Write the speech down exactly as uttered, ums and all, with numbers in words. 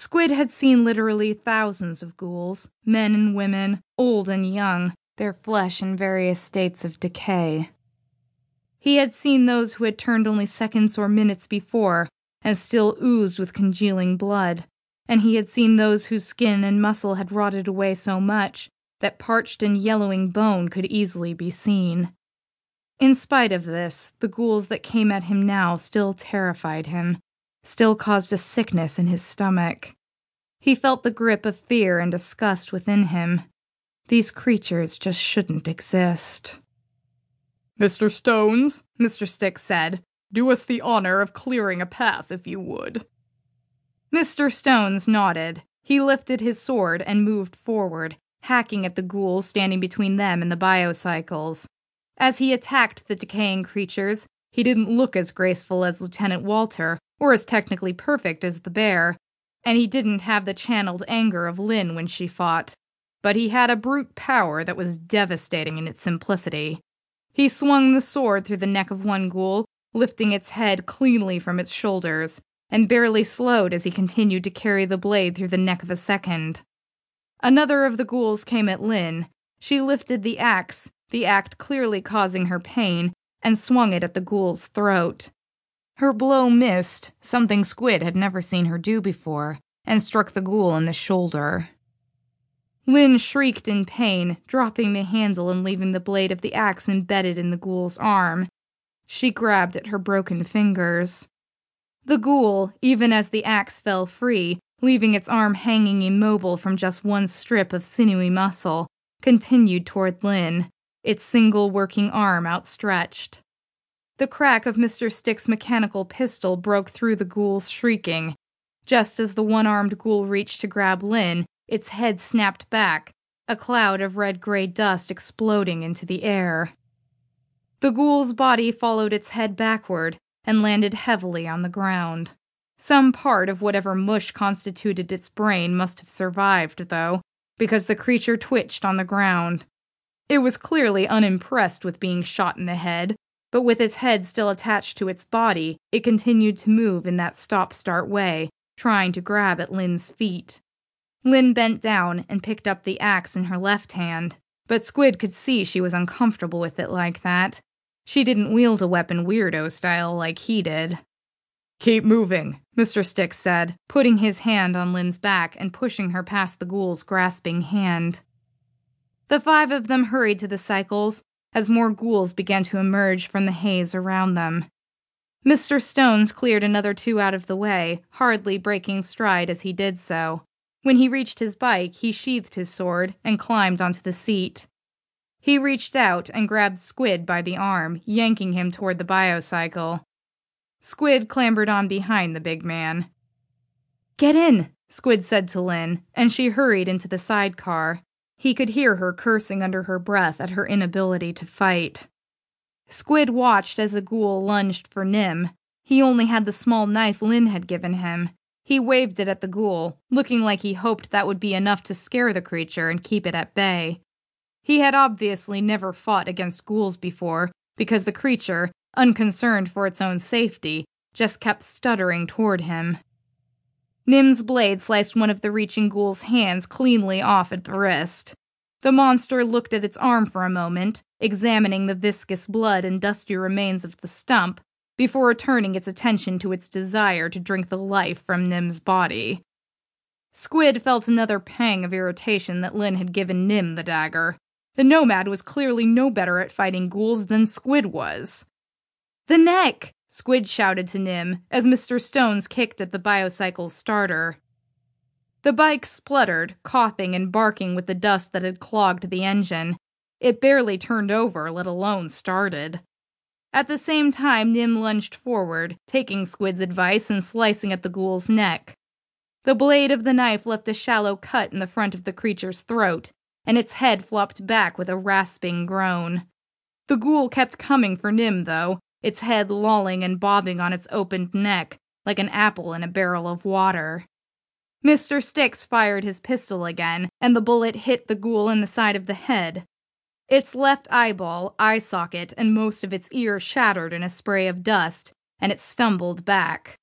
Squid had seen literally thousands of ghouls, men and women, old and young, their flesh in various states of decay. He had seen those who had turned only seconds or minutes before and still oozed with congealing blood, and he had seen those whose skin and muscle had rotted away so much that parched and yellowing bone could easily be seen. In spite of this, the ghouls that came at him now still terrified him, still caused a sickness in his stomach. He felt the grip of fear and disgust within him. These creatures just shouldn't exist. "Mister Stones," Mister Styx said, "do us the honor of clearing a path, if you would." Mister Stones nodded. He lifted his sword and moved forward, hacking at the ghouls standing between them and the biocycles. As he attacked the decaying creatures, he didn't look as graceful as Lieutenant Walter, or as technically perfect as the bear, and he didn't have the channeled anger of Lynn when she fought, but he had a brute power that was devastating in its simplicity. He swung the sword through the neck of one ghoul, lifting its head cleanly from its shoulders, and barely slowed as he continued to carry the blade through the neck of a second. Another of the ghouls came at Lynn. She lifted the axe, the act clearly causing her pain, and swung it at the ghoul's throat. Her blow missed, something Squid had never seen her do before, and struck the ghoul in the shoulder. Lynn shrieked in pain, dropping the handle and leaving the blade of the axe embedded in the ghoul's arm. She grabbed at her broken fingers. The ghoul, even as the axe fell free, leaving its arm hanging immobile from just one strip of sinewy muscle, continued toward Lynn, its single working arm outstretched. The crack of Mister Styx's mechanical pistol broke through the ghoul's shrieking. Just as the one-armed ghoul reached to grab Lynn, its head snapped back, a cloud of red-gray dust exploding into the air. The ghoul's body followed its head backward and landed heavily on the ground. Some part of whatever mush constituted its brain must have survived, though, because the creature twitched on the ground. It was clearly unimpressed with being shot in the head, but with its head still attached to its body, it continued to move in that stop-start way, trying to grab at Lynn's feet. Lynn bent down and picked up the axe in her left hand, but Squid could see she was uncomfortable with it like that. She didn't wield a weapon weirdo style like he did. "Keep moving," Mister Styx said, putting his hand on Lynn's back and pushing her past the ghoul's grasping hand. The five of them hurried to the cycles as more ghouls began to emerge from the haze around them. Mister Stones cleared another two out of the way, hardly breaking stride as he did so. When he reached his bike, he sheathed his sword and climbed onto the seat. He reached out and grabbed Squid by the arm, yanking him toward the biocycle. Squid clambered on behind the big man. "Get in," Squid said to Lynn, and she hurried into the sidecar. He could hear her cursing under her breath at her inability to fight. Squid watched as the ghoul lunged for Nim. He only had the small knife Lynn had given him. He waved it at the ghoul, looking like he hoped that would be enough to scare the creature and keep it at bay. He had obviously never fought against ghouls before, because the creature, unconcerned for its own safety, just kept stuttering toward him. Nim's blade sliced one of the reaching ghoul's hands cleanly off at the wrist. The monster looked at its arm for a moment, examining the viscous blood and dusty remains of the stump, before turning its attention to its desire to drink the life from Nim's body. Squid felt another pang of irritation that Lynn had given Nim the dagger. The nomad was clearly no better at fighting ghouls than Squid was. "The neck!" Squid shouted to Nim as Mister Stones kicked at the biocycle's starter. The bike spluttered, coughing and barking with the dust that had clogged the engine. It barely turned over, let alone started. At the same time, Nim lunged forward, taking Squid's advice and slicing at the ghoul's neck. The blade of the knife left a shallow cut in the front of the creature's throat, and its head flopped back with a rasping groan. The ghoul kept coming for Nim, though, its head lolling and bobbing on its opened neck, like an apple in a barrel of water. Mister Styx fired his pistol again, and the bullet hit the ghoul in the side of the head. Its left eyeball, eye socket, and most of its ear shattered in a spray of dust, and it stumbled back.